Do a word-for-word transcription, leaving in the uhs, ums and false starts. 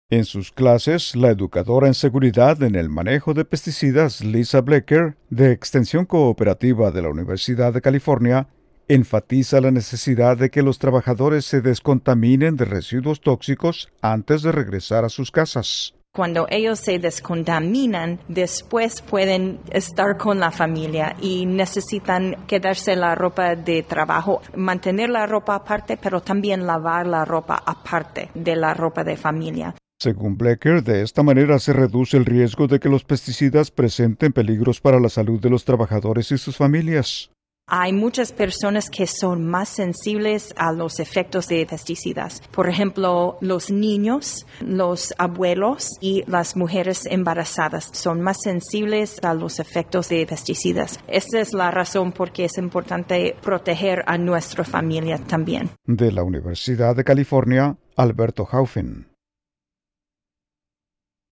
En sus clases, la educadora en seguridad en el manejo de pesticidas, Lisa Blecker, de Extensión Cooperativa de la Universidad de California, enfatiza la necesidad de que los trabajadores se descontaminen de residuos tóxicos antes de regresar a sus casas. Cuando ellos se descontaminan, después pueden estar con la familia y necesitan quedarse la ropa de trabajo, mantener la ropa aparte, pero también lavar la ropa aparte de la ropa de familia. Según Blecker, de esta manera se reduce el riesgo de que los pesticidas presenten peligros para la salud de los trabajadores y sus familias. Hay muchas personas que son más sensibles a los efectos de pesticidas. Por ejemplo, los niños, los abuelos y las mujeres embarazadas son más sensibles a los efectos de pesticidas. Esta es la razón por qué es importante proteger a nuestra familia también. De la Universidad de California, Alberto Haufen.